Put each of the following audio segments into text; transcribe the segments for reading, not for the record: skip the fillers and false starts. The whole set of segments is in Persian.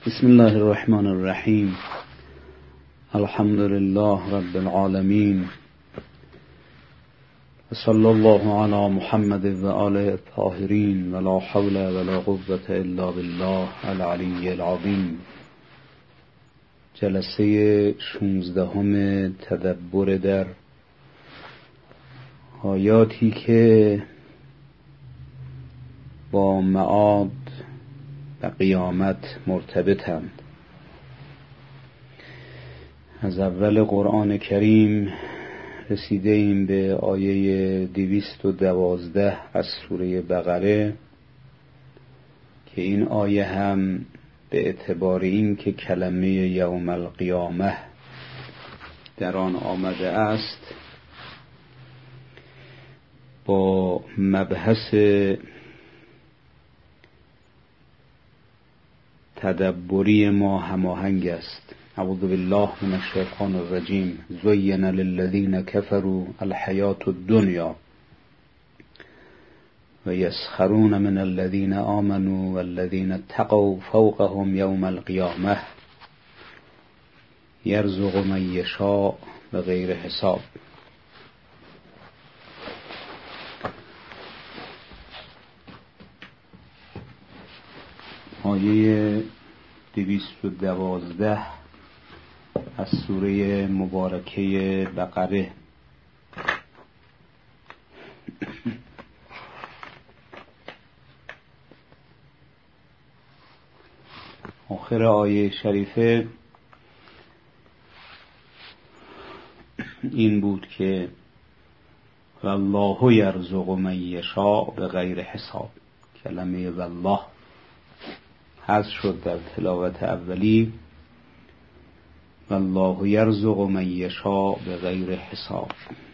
بسم الله الرحمن الرحیم. الحمد لله رب العالمین و صلی الله علی محمد و آله الطاهرین و لا حول ولا قوة الا بالله العلی العظیم. جلسه 16 تدبر در آیاتی که با معاد و قیامت مرتبطند. از اول قرآن کریم رسیده ایم به آیه 212 از سوره بقره که این آیه هم به اعتبار این که کلمه یوم القیامه در آن آمده است با مبحث تدبری ما هماهنگ است. اعوذ بالله من الشیطان الرجیم. زین للذین کفروا الحیاة الدنیا و یسخرون من الذین آمنوا والذین اتقوا فوقهم یوم القیامه یرزق من یشاء بغیر حساب. آیه 212 از سوره مبارکه بقره. آخر آیه شریفه این بود که والله یرزق من یشاء بغیر حساب. کلمه والله حذف شد در تلاوت اولی. والله یرزق من یشاء بغیر حساب.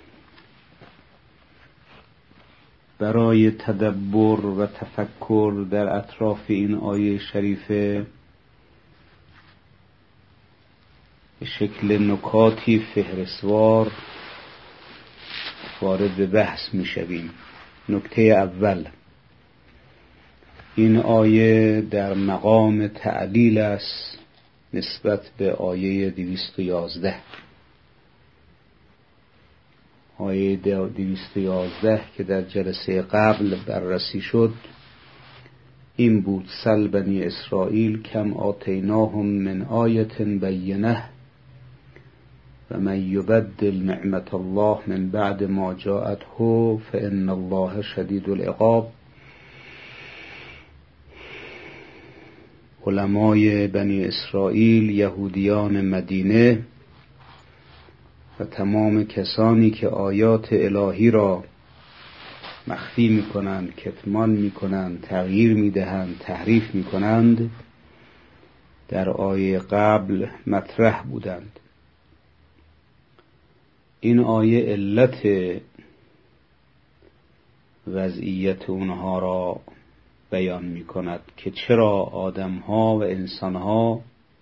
برای تدبر و تفکر در اطراف این آیه شریفه به شکل نکاتی فهرستوار وارد به بحث می شویم. نکته اول، این آیه در مقام تعلیل است نسبت به آیه 211. آیه 211 که در جلسه قبل بررسی شد این بود: سل بنی اسرائیل کم آتیناهم من آیة بینه و من یبدل نعمت الله من بعد ما جاءته فإن الله شدید العقاب. علمای بنی اسرائیل، یهودیان مدینه و تمام کسانی که آیات الهی را مخفی می‌کنند، کتمان می‌کنند، تغییر می‌دهند، تحریف می‌کنند، در آیه قبل مطرح بودند. این آیه علت وضعیت اونها را بیان می کند که چرا آدم‌ها و انسان‌ها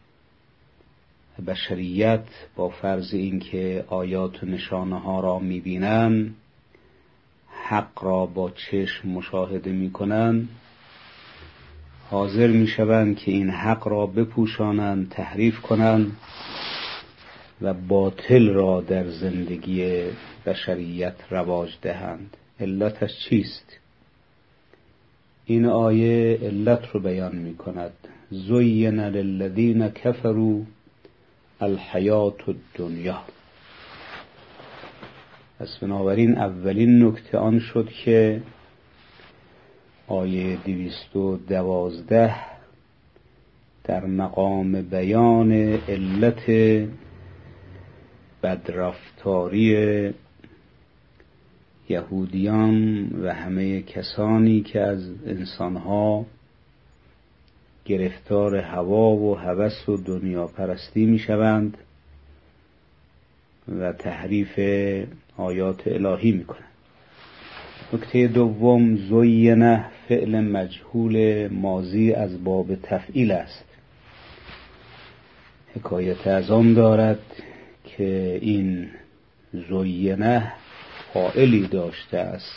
بشریت با فرض اینکه آیات و نشانه‌ها را می‌بینند، حق را با چشم مشاهده می‌کنند، حاضر می‌شوند که این حق را بپوشانند، تحریف کنند و باطل را در زندگی بشریت رواج دهند. علتش چیست؟ این آیه علت رو بیان می کند. زین للذین کفروا الحیاة الدنیا. پس بنابراین اولین نکته آن شد که آیه 212 در مقام بیان علت بدرفتاری یهودیان و همه کسانی که از انسانها گرفتار هوا و هوس و دنیا پرستی می شوند و تحریف آیات الهی می کنند. نکته دوم، زینه فعل مجهول ماضی از باب تفعیل است. حکایت از آن دارد که این زینه فاعلی داشته است.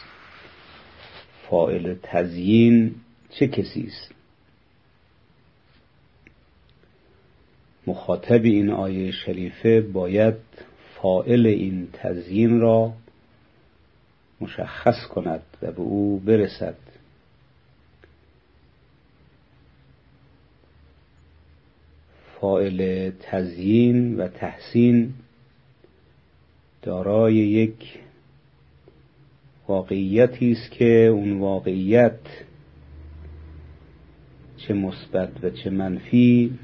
فاعل تزیین چه کسی است؟ مخاطب این آیه شریفه باید فاعل این تزیین را مشخص کند و به او برسد. فاعل تزیین و تحسین دارای یک واقعیتی است که اون واقعیت چه مثبت و چه منفی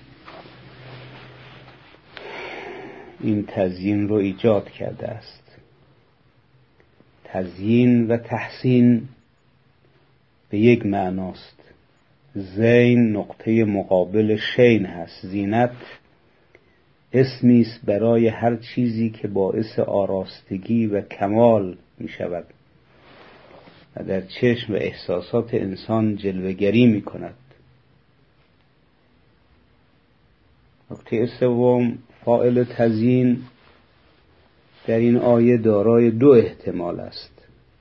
این تزیین رو ایجاد کرده است. تزیین و تحسین به یک معناست. زین نقطه مقابل شین هست. زینت اسمی است برای هر چیزی که باعث آراستگی و کمال می شود و در چشم و احساسات انسان جلوه‌گری می کند. نکته سوم، فاعل تزیین در این آیه دارای دو احتمال است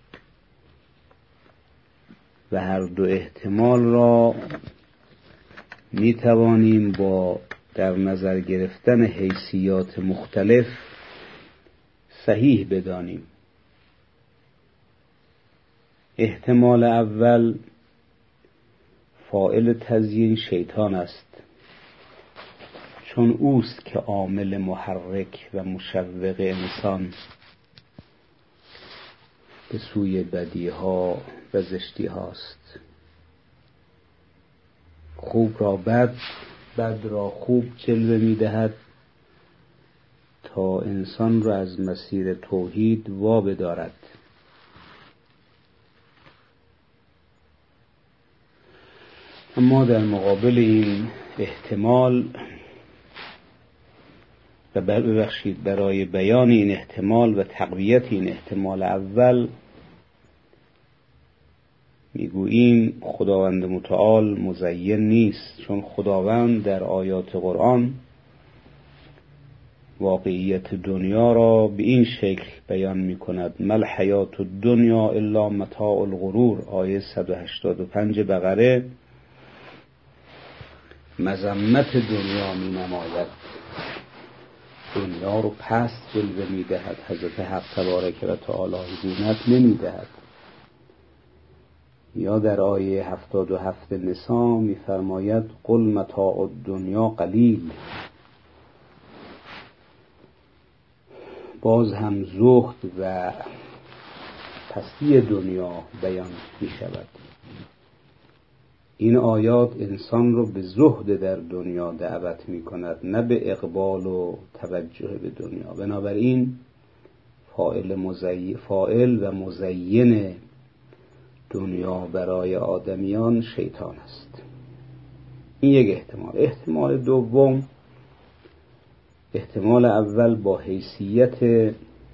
و هر دو احتمال را می توانیم با در نظر گرفتن حیثیات مختلف صحیح بدانیم. احتمال اول، فاعل تزیین شیطان است، چون اوست که عامل محرک و مشوق انسان به سوی بدیها و زشتی هاست. خوب را بد، بد را خوب جلوه می دهد تا انسان را از مسیر توحید وا بدارد. اما در مقابل این احتمال و برای بیان این احتمال و تقویت این احتمال اول میگوییم خداوند متعال مزین نیست، چون خداوند در آیات قرآن واقعیت دنیا را به این شکل بیان می کند: مل حیات الدنیا الا متاع الغرور. آیه 185 بقره مذمت دنیا می نماید، دنیا رو پست جلوه می دهد. حضرت حق تبارک و تعالی زینت نمی دهد. یا در آیه 77 نساء می فرماید قل متاع الدنیا قلیل. باز هم زهد و پستی دنیا بیان می شود. این آیات انسان رو به زهد در دنیا دعوت می کند، نه به اقبال و توجه به دنیا. بنابراین فاعل و مزین دنیا برای آدمیان شیطان است. این یک احتمال. احتمال دوم، احتمال اول با حیثیت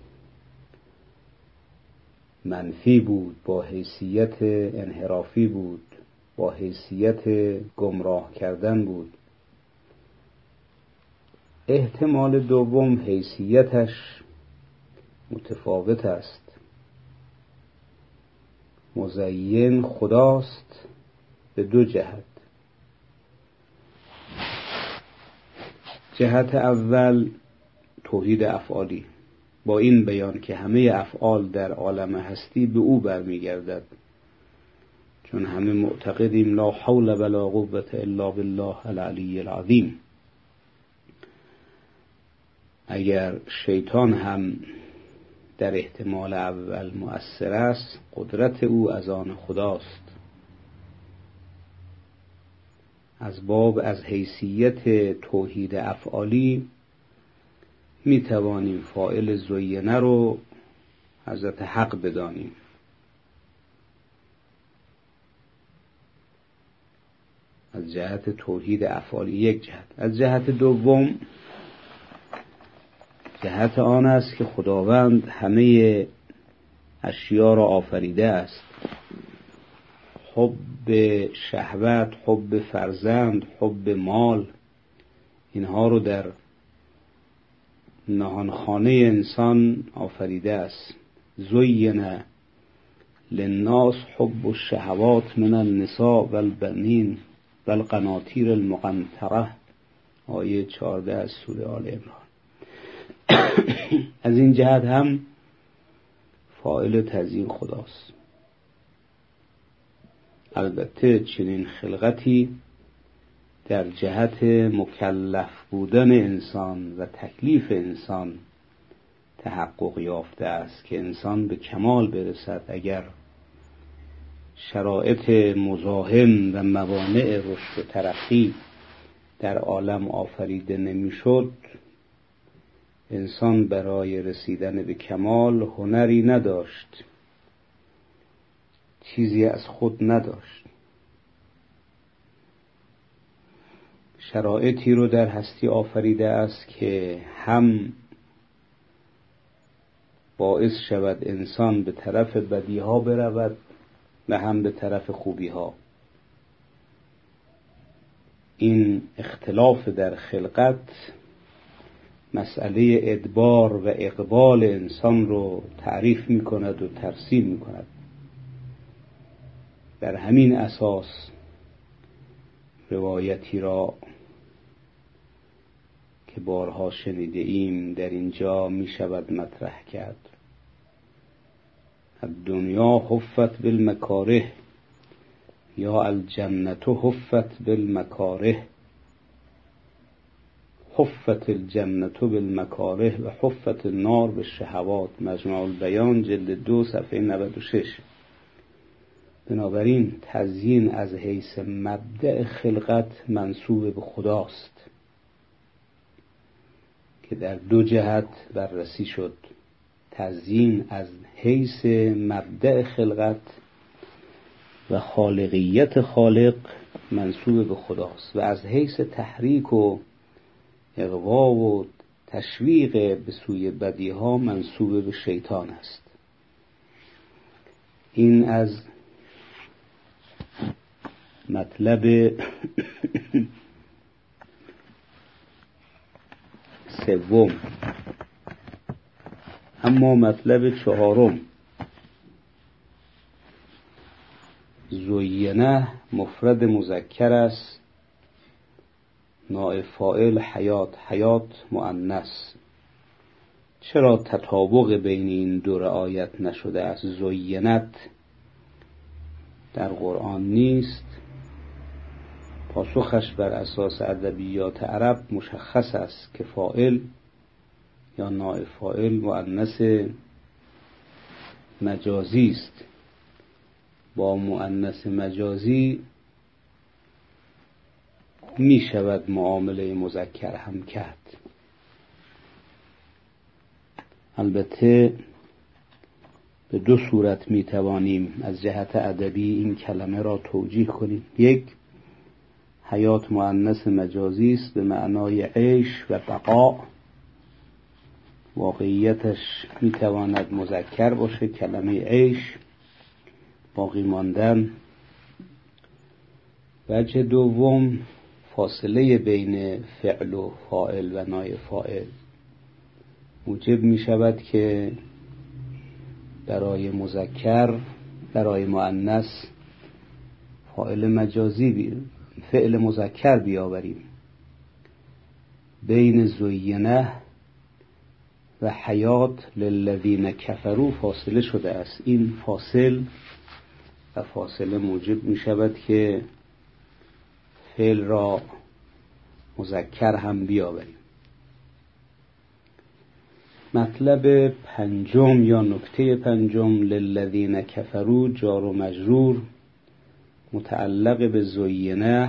منفی بود، با حیثیت انحرافی بود، با حیثیت گمراه کردن بود. احتمال دوم حیثیتش متفاوت است. مزین خداست به دو جهت. جهت اول توحید افعالی، با این بیان که همه افعال در عالم هستی به او برمیگردد، چون همه معتقدیم لا حول ولا قوة الا بالله العلی العظیم. اگر شیطان هم در احتمال اول مؤثر است، قدرت او از آن خداست. از حیثیت توحید افعالی می توانیم فاعل زینه رو حضرت حق بدانیم. از جهت توحید افعالی یک جهت. از جهت دوم، جهت آن است که خداوند همه اشیا را آفریده است. حب شهوت، حب فرزند، حب مال، اینها رو در نهانخانه انسان آفریده است. زین للناس حب الشهوات من النساء والبنین والقناطیر المقنطره آیه 14 از سوره آل عمران. از این جهت هم فاعل تزیین خداست. البته چنین خلقتی در جهت مکلف بودن انسان و تکلیف انسان تحقق یافته است که انسان به کمال برسد اگر شرایط مزاحم و موانع رشد و ترقی در عالم آفریده نمیشد، انسان برای رسیدن به کمال هنری نداشت، چیزی از خود نداشت. شرایطی رو در هستی آفریده است که هم باعث شود انسان به طرف بدیها برود و هم به طرف خوبیها. این اختلاف در خلقت مسئله ادبار و اقبال انسان رو تعریف می کند و ترسیم می کند. در همین اساس روایتی را که بارها شنیده ایم در اینجا می شود مطرح کرد: الدنیا حفت بالمکاره یا الجنت حفت بالمکاره. حفت الجنت بالمکاره و حفت النار بالشهوات. مجموع البیان جلد 2 صفحه 96. بنابراین تزیین از حیث مبدأ خلقت منسوب به خداست که در دو جهت بررسی شد. تزیین از حیث مبدأ خلقت و خالقیت خالق منسوب به خداست و از حیث تحریک و اغوا و تشویق به سوی بدیها منسوب به شیطان است. این از مطلب سوم. اما مطلب چهارم، زینه مفرد مذکر است، نائب فاعل حیات، حیات مؤنث. چرا تطابق بین این دو رعایت نشده است؟ زینت در قرآن نیست. پاسخش بر اساس ادبیات عرب مشخص است که فاعل یا نائب فاعل مؤنث مجازی است. با مؤنث مجازی می شود معامله مذکر هم کرد. البته به دو صورت می توانیم از جهت ادبی این کلمه را توجیه کنیم. یک، حیات مؤنث مجازی است به معنای عیش و بقا. واقعیتش می تواند مذکر باشه، کلمه عیش، باقی ماندن. وجه دوم، فاصله بین فعل و فاعل و نائب فاعل موجب می شود که برای مذکر، برای مؤنث فاعل مجازی فعل مذکر بیاوریم. بین زینه و حیات للذین کفروا فاصله شده است. این فاصله موجب می شود که فعل را مذکر هم بیاوریم. مطلب پنجم یا نکته پنجم، للذین کفروا جار و مجرور متعلق به زینه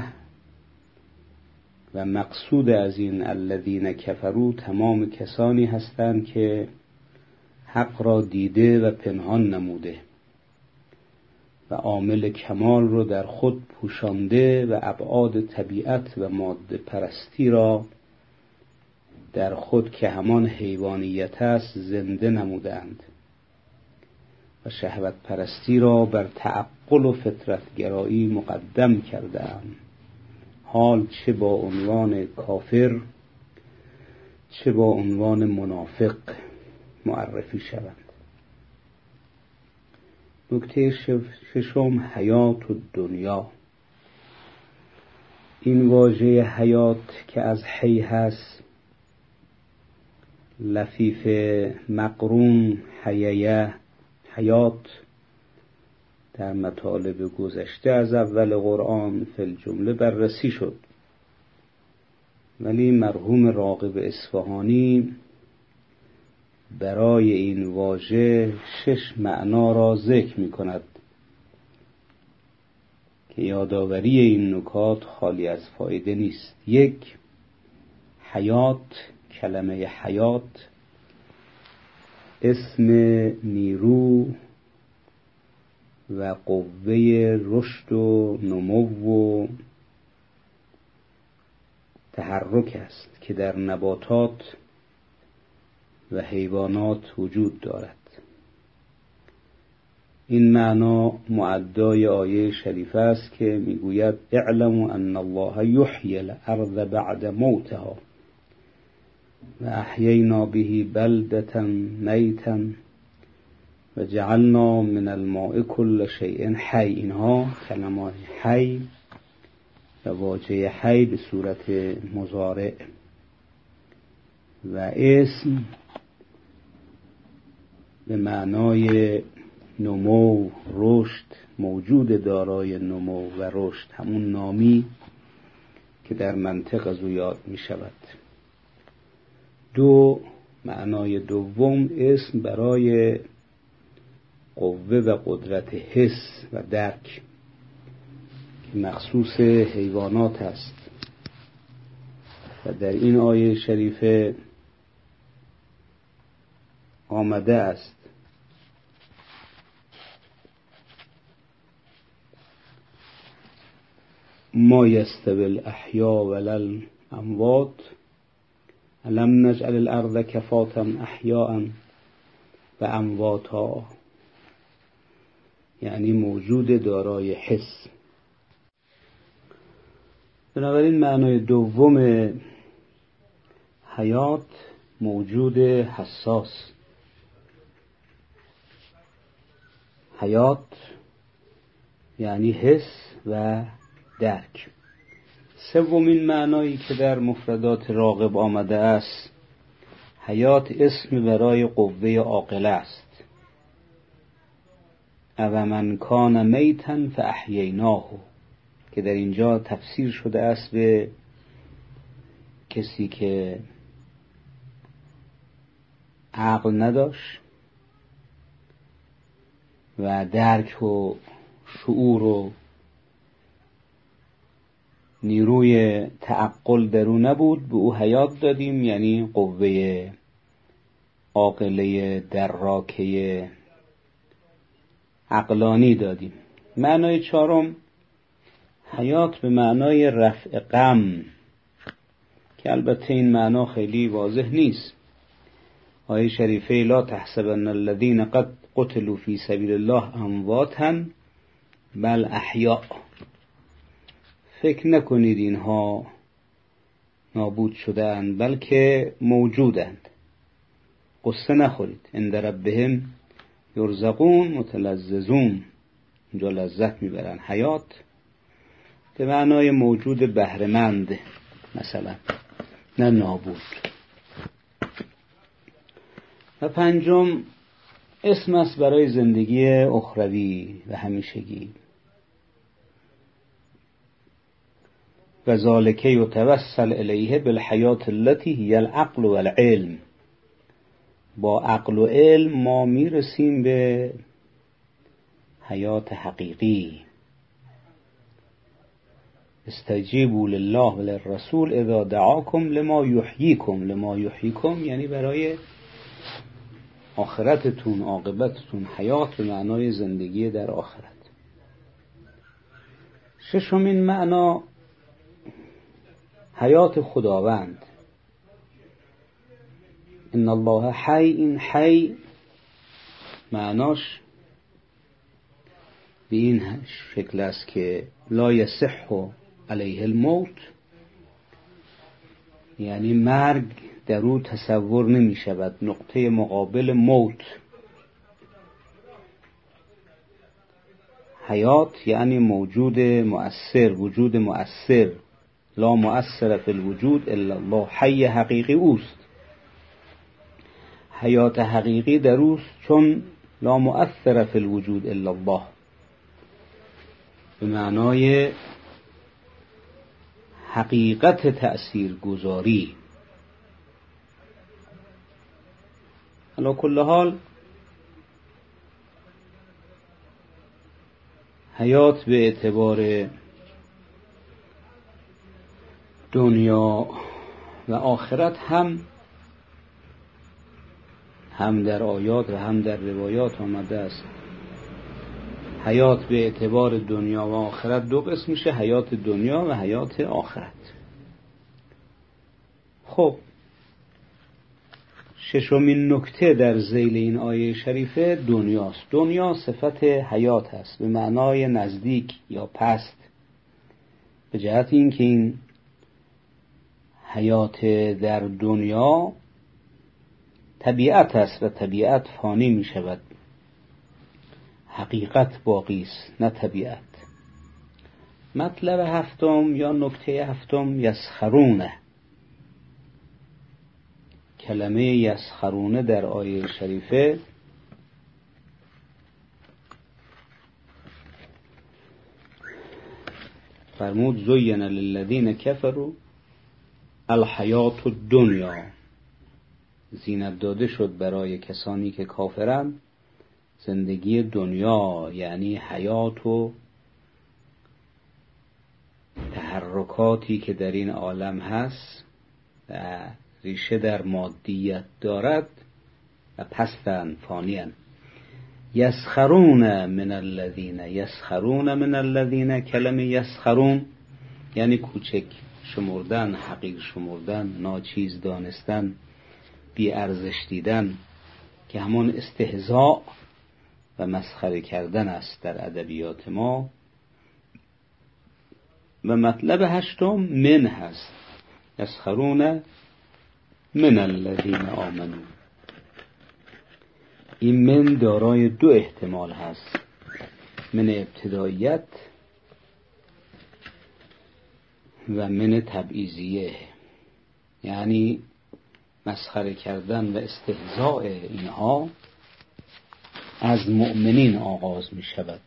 و مقصود از این الذین کفروا تمام کسانی هستند که حق را دیده و پنهان نموده و عامل کمال رو در خود پوشانده و ابعاد طبیعت و ماده پرستی را در خود که همان حیوانیت است زنده نمودند و شهوت پرستی را بر تعقل و فطرتگرایی مقدم کردند. حال چه با عنوان کافر چه با عنوان منافق معرفی شوند. نکته ششم، حیات الدنیا. این واژه حیات که از حی هست، لفیف مقرون حییه حیات، در مطالب گذشته از اول قرآن فی الجمله بررسی شد، ولی مرحوم راغب اصفهانی برای این واژه 6 معنا را ذکر می کند که یادآوری این نکات خالی از فایده نیست. 1. حیات، کلمه حیات اسم نیرو و قوه رشد و نمو و تحرک است که در نباتات و حیوانات وجود دارد. این معنا معدای آیه شریفه است که میگوید اعلموا ان الله یحیی الارض بعد موتها و احیینا به بلدة میتا و جعلنا من الماء كل شیء حی. اینها کلمات حی و واژه حی به صورت مضارع و اسم به معنای نمو، رشد، موجود دارای نمو و رشد، همون نامی که در منطق از او یاد می شود. 2. معنای دوم اسم برای قوه و قدرت حس و درک که مخصوص حیوانات است و در این آیه شریفه آمده است ما یستوی الاحیاء ولا الاموات الم نجعل الارض کفاتا احیاء و امواتا، یعنی موجود دارای حس. بنابراین معنای دوم حیات موجود حساس، حیات یعنی حس و درک. سومین معنایی که در مفردات راغب آمده است، حیات اسم برای قوه عاقله است. او من کان میتا فاحییناه، که در اینجا تفسیر شده است به کسی که عقل نداشت و درک و شعور و نیروی تعقل در او نبود، به او حیات دادیم، یعنی قوه عاقله دراکه عقلانی دادیم. معنای چهارم حیات به معنای رفع غم، که البته این معنا خیلی واضح نیست. آیه شریفه لا تحسبن الذين قد قتلوا في سبيل الله امواتا بل احیاء، فکر نکنید اینها نابود شده‌اند بلکه موجودند. قصه نخورید. عند ربهم یرزقون متلذذون، اینجا لذت میبرن. حیات به معنای موجود بهره‌مند مثلا، نه نابود. و 5. اسم است برای زندگی اخروی و همیشگی. و ذالک یتوسل الیه بالحیات التي هی العقل والعلم، با عقل و علم ما میرسیم به حیات حقیقی. استجیبوا لله وللرسول اذا دعاکم لما یحییکم. لما یحییکم یعنی برای آخرتتون، عاقبتتون. حیات به معنای زندگی در آخرت. 6. معنا حیات خداوند. ان الله حی. این حی معناش به این شکل است که لا یصح علیه الموت، یعنی مرگ در او تصور نمی شود. نقطه مقابل موت. حیات یعنی موجود مؤثر، وجود مؤثر، لا مؤثر فی الوجود الا الله. حی حقیقی اوست، حیات حقیقی در اوست، چون لا مؤثر فی الوجود الا الله، به معنای حقیقت تأثیر گذاری. علی کل حال حیات به اعتبار دنیا و آخرت هم در آیات و هم در روایات آمده است. حیات به اعتبار دنیا و آخرت دو قسم میشه، حیات دنیا و حیات آخرت. خب ششمین نکته در ذیل این آیه شریفه دنیاست. دنیا صفت حیات است به معنای نزدیک یا پست، به جهت اینکه این حیات در دنیا طبیعت است و طبیعت فانی می شود، حقیقت باقی است نه طبیعت. مطلب هفتم یا نکته هفتم یسخرونه. کلمه یسخرونه در آیه شریفه فرمود زین للذین کفروا الحیات الدنیا، زینت داده شد برای کسانی که کافرند زندگی دنیا، یعنی حیات و تحرکاتی که در این عالم هست و ریشه در مادیت دارد و پستن فانیان. یسخرون من الذین، یسخرون من الذین، کلمه یسخرون یعنی کوچک شمردن، حقیر شمردن، ناچیز دانستن، بی ارزش دیدن، که همون استهزاء و مسخره کردن است در ادبیات ما. و مطلب هشتم من هست، یسخرون من الذین آمنوا. این من دارای دو احتمال هست، من ابتداییت و من تبعیضیه، یعنی مسخره کردن و استهزاء اینها از مؤمنین آغاز می شود،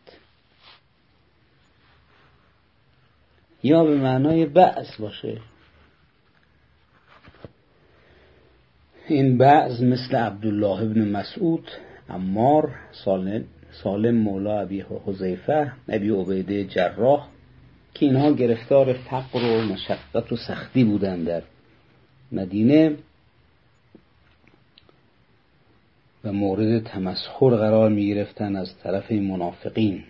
یا به معنای بعض باشه. این بعض مثل عبدالله ابن مسعود، عمار، سالم مولا ابی حذیفه، ابی عبیده جراح، که اینها گرفتار فقر و مشقت و سختی بودند در مدینه و مورد تمسخر قرار می گرفتن از طرف منافقین.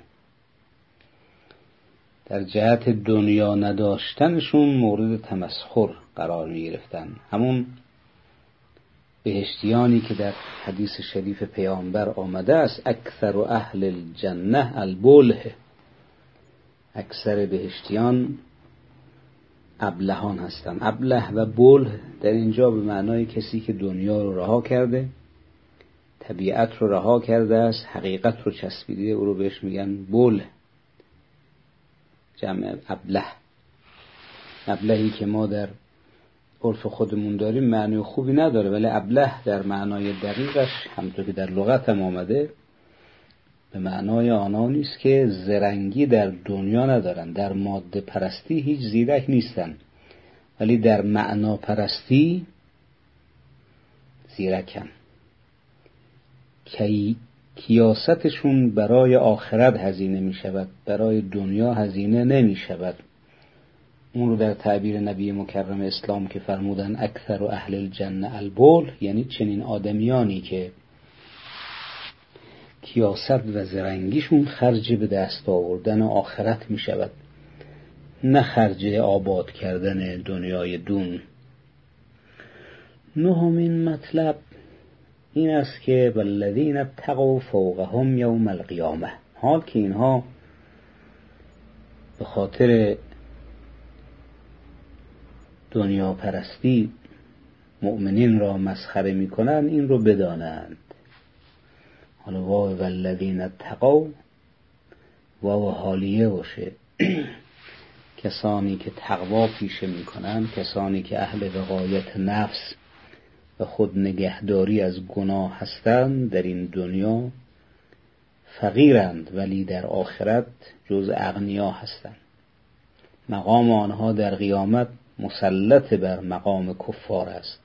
در جهت دنیا نداشتنشون مورد تمسخر قرار می گرفتن. همون بهشتیانی که در حدیث شریف پیامبر آمده است اکثر اهل الجنه البله، اکثر بهشتیان ابلهان هستند. ابله و بله در اینجا به معنای کسی که دنیا رو رها کرده، طبیعت رو رها کرده است، حقیقت رو چسبیده، او رو بهش میگن بله، جمع ابله. ابلهی که ما در عرف خودمون داریم معنی خوبی نداره، ولی ابله در معنای دقیقش همونطور که در لغت هم آمده به معنای آنها نیست که زرنگی در دنیا ندارن، در ماده پرستی هیچ زیرک نیستن، ولی در معنا پرستی زیرکن. کیاستشون برای آخرت هزینه می شود، برای دنیا هزینه نمی شود. اون رو در تعبیر نبی مکرم اسلام که فرمودن اکثر اهل الجنه البول، یعنی چنین آدمیانی که کیاست و زرنگیشون خرج به دست آوردن آخرت می شود، نه خرج آباد کردن دنیای دون. نهمین مطلب این است که والذین اتقوا فوقهم یوم القیامه، حال که اینها به خاطر دنیا پرستی مؤمنین را مسخره می کنند این رو بدانند. حالا واو والذین اتقوا واو حالیه باشه کسانی که تقوا پیشه میکنند، کسانی که اهل وقایت نفس و خود نگهداری از گناه هستند، در این دنیا فقیرند ولی در آخرت جز اغنیا هستند. مقام آنها در قیامت مسلط بر مقام کفار است،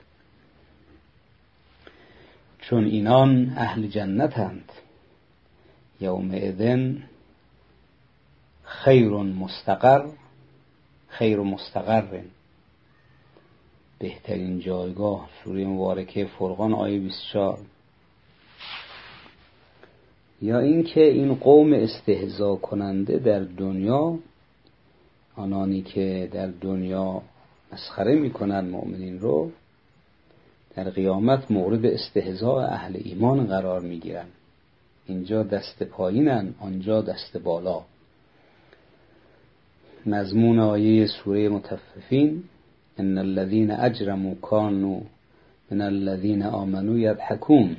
چون اینان اهل جنتند. یومئذ خیر مستقر، بهترین جایگاه. سوره مبارکه فرقان آیه 24. یا اینکه این قوم استهزا کننده در دنیا، آنانی که در دنیا مسخره میکنند مؤمنین رو، در قیامت مورد استهزاء اهل ایمان قرار میگیرند. اینجا دست پایینن، آنجا دست بالا. مضمون آیه سوره مطففین: ان الذين اجرموا كانوا من الذين آمنوا يضحكون.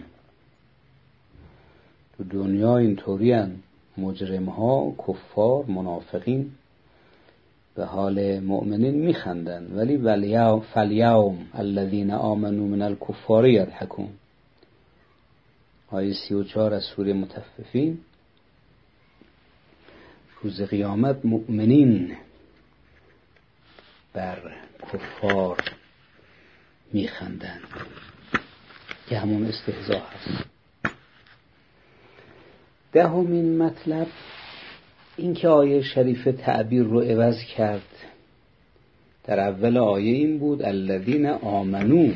تو دنیا اینطورین، مجرم ها، کفار، منافقین به حال مؤمنین میخندن، ولی فالیوم الذین آمنوا من الکفار یضحکون. آیه 34 از سوره مطففین: روز قیامت مؤمنین بر کفار میخندن، که همون استهزاء هست. دهمین مطلب این که آیه شریف تعبیر رو عوض کرد. در اول آیه این بود الذین آمنو،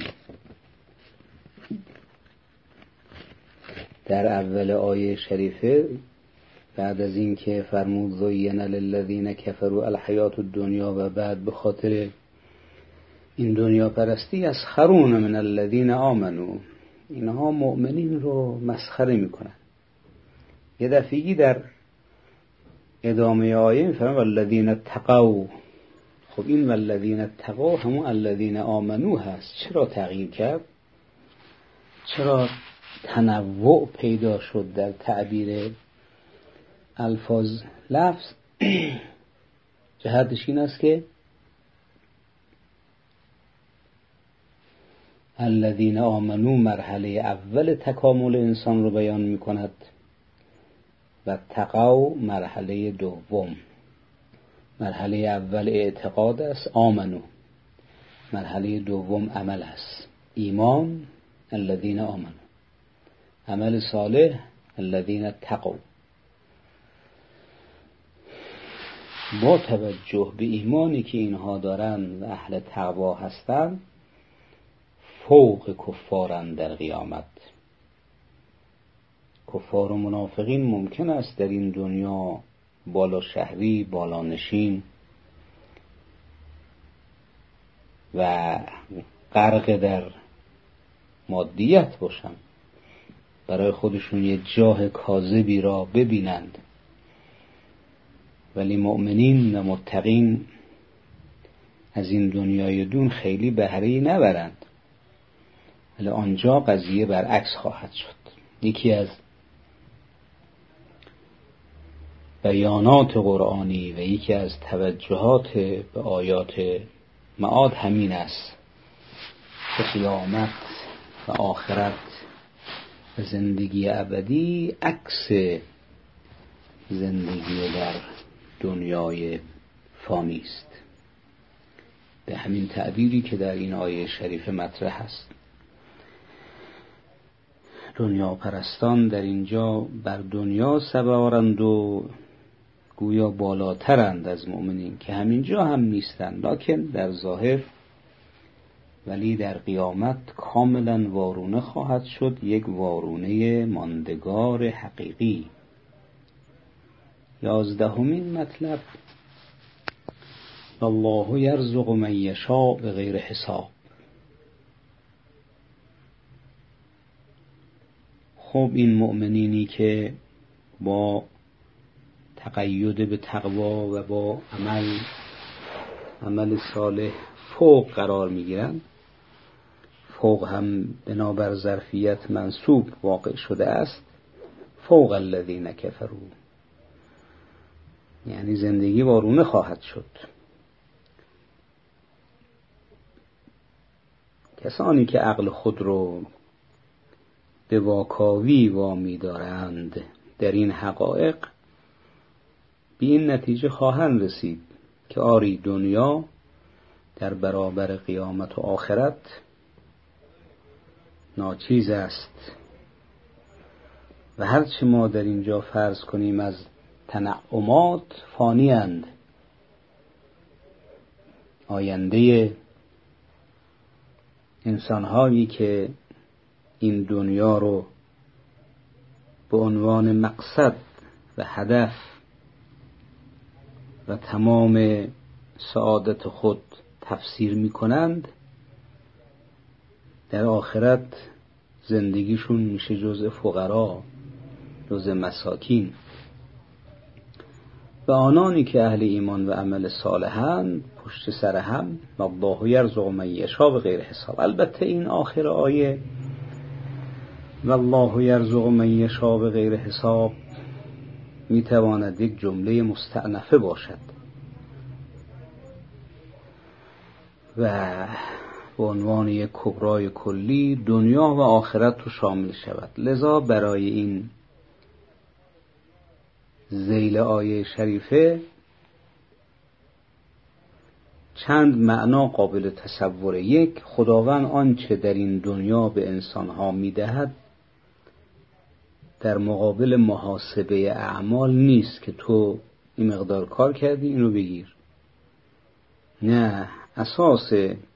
در اول آیه شریفه بعد از این که فرمود زین للذین کفروا الحیات الدنیا، و بعد به خاطر این دنیا پرستی یسخرون من الذین آمنو، اینها مؤمنین رو مسخره میکنن. یه دفعی در ادامه آیه میفرماید والذین اتقوا. خب این والذین اتقوا همون الذین آمنو هست. چرا تغییر کرد؟ چرا تنوع پیدا شد در تعبیر الفاظ لفظ؟ جهتش این است که الذین آمنو مرحله اول تکامل انسان رو بیان می کند و تقوا مرحله دوم. مرحله اول اعتقاد است، آمنو. مرحله دوم عمل است، ایمان الذین آمنو. عمل صالح الذین تقوا. با توجه به ایمانی که اینها دارند و اهل تقوا هستند، فوق کفارند در قیامت. کفار و منافقین ممکن است در این دنیا بالا شهری، بالا نشین و غرق در مادیت باشند، برای خودشون یه جاه کاذبی را ببینند، ولی مؤمنین و متقین از این دنیای دون خیلی بهره‌ای نبرند. ولی آنجا قضیه برعکس خواهد شد. یکی از بیانات قرآنی و یکی از توجهات به آیات معاد همین است که قیامت و آخرت و زندگی ابدی عکس زندگی در دنیای فانی است. به همین تعبیری که در این آیه شریف مطرح است. دنیا پرستان در اینجا بر دنیا سوارند و گویا بالاترند از مؤمنین که همینجا هم نیستند، لکن در ظاهر، ولی در قیامت کاملا وارونه خواهد شد، یک وارونه ماندگار حقیقی. 11مین مطلب الله یرزق من یشاء بغیر حساب. خب این مؤمنینی که با تقید به تقوا و با عمل صالح فوق قرار میگیرند، فوق هم بنابر ظرفیت منصوب واقع شده است، فوق الذین کفروا، یعنی زندگی وارونه خواهد شد. کسانی که عقل خود رو به واکاوی وامی دارند در این حقایق به این نتیجه خواهند رسید که آری دنیا در برابر قیامت و آخرت ناچیز است و هرچه ما در اینجا فرض کنیم از تنعمات فانی اند. آینده انسان‌هایی که این دنیا رو به عنوان مقصد و هدف و تمام سعادت خود تفسیر می‌کنند، در آخرت زندگیشون میشه جزء فقرا، جزء مساکین. و آنانی که اهل ایمان و عمل صالحند پشت سر هم والله یرزق من یشاء بغیر حساب. البته این آخر آیه والله یرزق من یشاء بغیر حساب میتواند یک جمله مستأنفه باشد و به عنوان یک کبرای کلی دنیا و آخرت رو شامل شود. لذا برای این ذیل آیه شریفه چند معنا قابل تصور. یک، خداوند آنچه در این دنیا به انسانها میدهد در مقابل محاسبه اعمال نیست که تو این مقدار کار کردی اینو بگیر. نه، اساس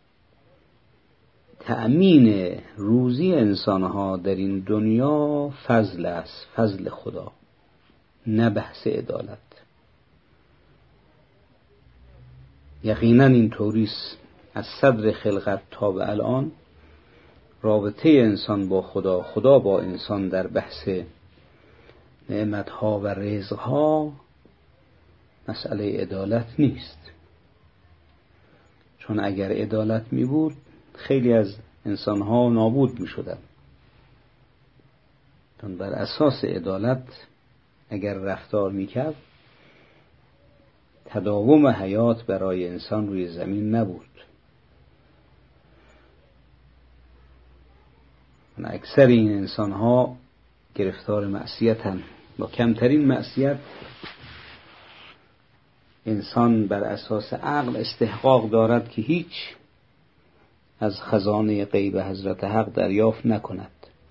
تأمین روزی انسانها در این دنیا فضل است، فضل خدا، نه بحث عدالت. یقینا این طوریست. از صدر خلقت تا به الان رابطه انسان با خدا، خدا با انسان در بحث نعمتها و رزقها مسئله عدالت نیست. چون اگر عدالت می بود خیلی از انسانها نابود می شدن. چون بر اساس عدالت اگر رفتار می کرد تداوم حیات برای انسان روی زمین نبود. اکثر این انسانها گرفتار معصیتن. با کمترین معصیت انسان بر اساس عقل استحقاق دارد که هیچ از خزانه غیب حضرت حق دریافت نکند.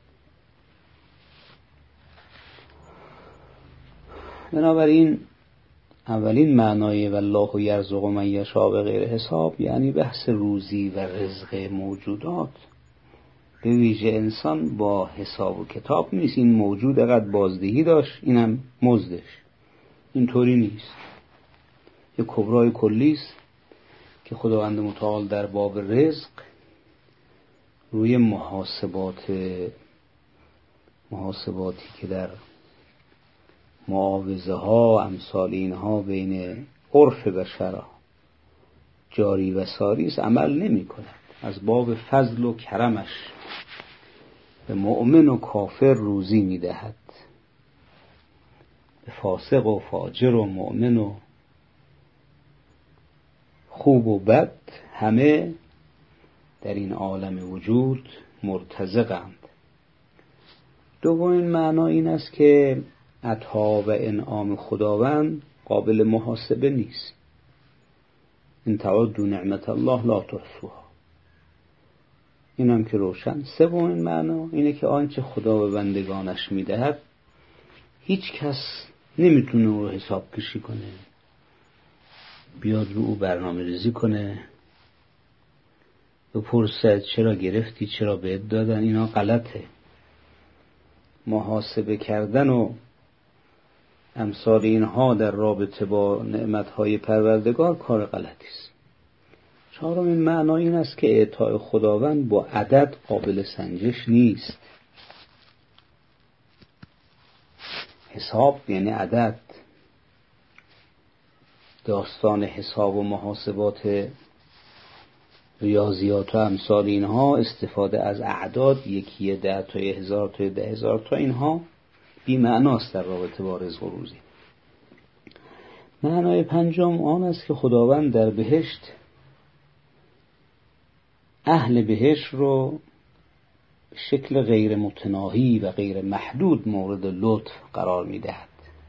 بنابراین اولین معنای والله یرزق من یشاء بغیر حساب یعنی بحث روزی و رزق موجودات، به ویژه انسان، با حساب و کتاب نیست. این موجود قد بازدهی داشت اینم مزدش، اینطوری نیست. یک کبرای کلی است که خداوند متعال در باب رزق روی محاسباتی که در معاوضه ها امثال اینها بین عرف بشر جاری و ساری است عمل نمی کند. از باب فضل و کرمش به مؤمن و کافر روزی می دهد، به فاسق و فاجر و مؤمن و خوب و بد همه در این عالم وجود مرتزقند. دومین معنا این است که عطا و انعام خداوند قابل محاسبه نیست. ان تعدوا نعمت الله لا تحصوها. این هم که روشن. سومین معنا اینه که آنچه خدا به بندگانش میدهد هیچ کس نمیتونه او رو حساب کشی کنه، بیاد رو او برنامه ریزی کنه، بپرسد چرا گرفتی، چرا بهت دادن. اینا غلطه. محاسبه کردن و امثال اینها در رابطه با نعمتهای پروردگار کار غلطی است. چهارمین معنا این است که اعطای خداوند با عدد قابل سنجش نیست. حساب یعنی عدد. داستان حساب و محاسبات ریاضیات و امثال اینها، استفاده از اعداد، یکی 10 تا 1000 تا 10000 تا، اینها بی معناست در رابطه با رزق و روزی. معنای پنجم آن است که خداوند در بهشت اهل بهشت رو شکل غیر متناهی و غیر محدود مورد لطف قرار میدهد.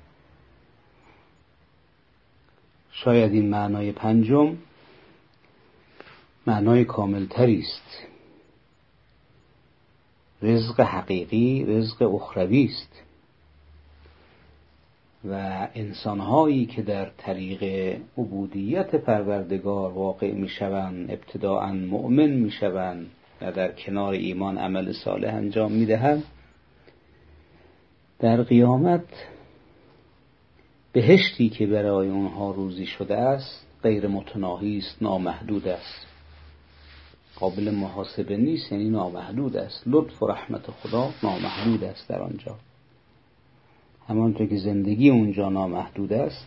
شاید این معنای پنجم معنای کاملتری است. رزق حقیقی رزق اخروی است و انسانهایی که در طریق عبودیت پروردگار واقع میشوند، ابتداءً مؤمن میشوند و در کنار ایمان عمل صالح انجام میدهند، در قیامت بهشتی که برای اونها روزی شده است غیر متناهی است، نامحدود است، قابل محاسبه نیست، یعنی نامحدود است. لطف و رحمت خدا نامحدود است در آنجا. همانطور که زندگی اونجا نامحدود است،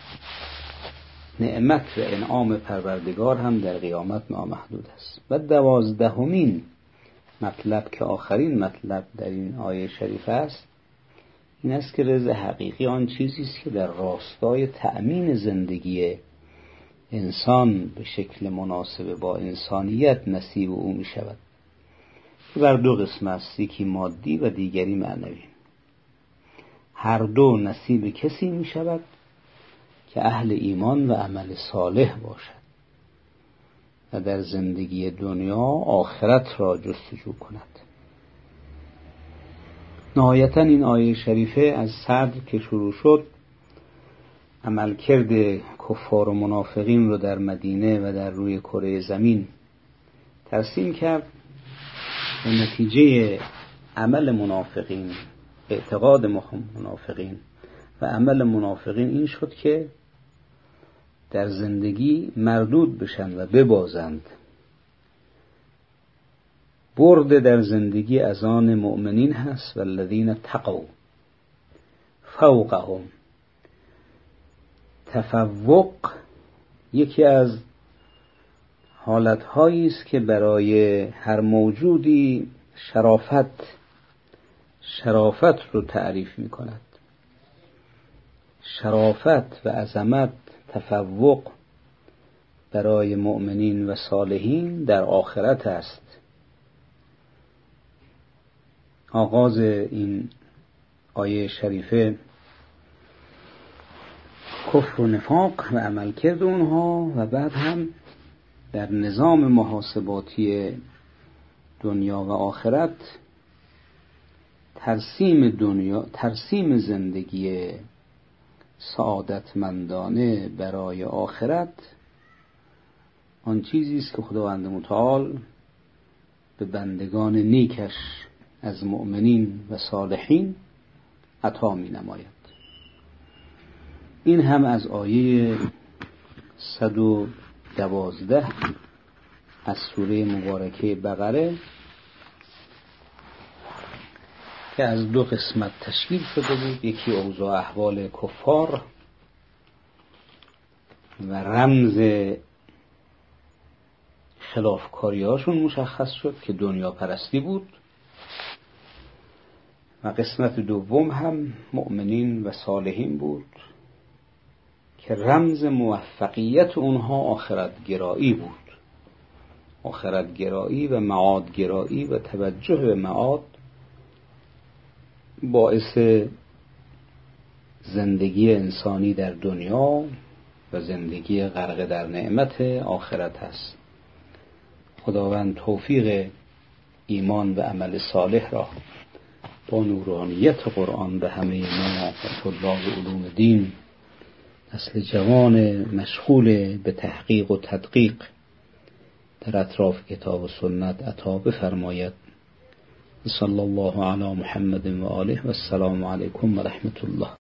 نعمت و انعام پروردگار هم در قیامت نامحدود است. و 12مین مطلب که آخرین مطلب در این آیه شریفه است، این است که رزق حقیقی آن چیزی است که در راستای تأمین زندگی انسان به شکل مناسب با انسانیت نصیب او می شود، که بر دو قسم است، یکی مادی و دیگری معنوی. هر دو نصیب کسی می شود که اهل ایمان و عمل صالح باشد و در زندگی دنیا آخرت را جستجو کند. نهایتا این آیه شریفه از صدر که شروع شد، عملکرد کفار و منافقین رو در مدینه و در روی کره زمین ترسیم کرد. و نتیجه عمل منافقین، اعتقاد منافقین و عمل منافقین این شد که در زندگی مردود بشن و ببازند. برد در زندگی از آن مؤمنین هست، والذین تقوا فوقهم. تفوق یکی از حالتهایی است که برای هر موجودی شرافت رو تعریف می کند. شرافت و عظمت، تفوق برای مؤمنین و صالحین در آخرت است. آغاز این آیه شریفه کفر و نفاق و عملکرد اونها، و بعد هم در نظام محاسباتی دنیا و آخرت ترسیم زندگی سعادتمندانه برای آخرت آن چیزی است که خداوند متعال به بندگان نیکش از مؤمنین و صالحین عطا می نماید. این هم از آیه 112 از سوره مبارکه بقره که از دو قسمت تشکیل شده بود. یکی اوضاع احوال کفار و رمز خلافکاری‌هاشون مشخص شد که دنیا پرستی بود، و قسمت دوم هم مؤمنین و صالحین بود که رمز موفقیت اونها آخرت گرایی بود. آخرت گرایی و معاد گرایی و توجه به معاد باعث زندگی انسانی در دنیا و زندگی غرق در نعمت آخرت است. خداوند توفیق ایمان و عمل صالح را با نورانیت قرآن به همه ما و طلاب علوم دین، نسل جوان مشغول به تحقیق و تدقیق در اطراف کتاب و سنت عطا بفرماید. صلی الله علی محمد و آله و السلام علیکم و رحمت الله.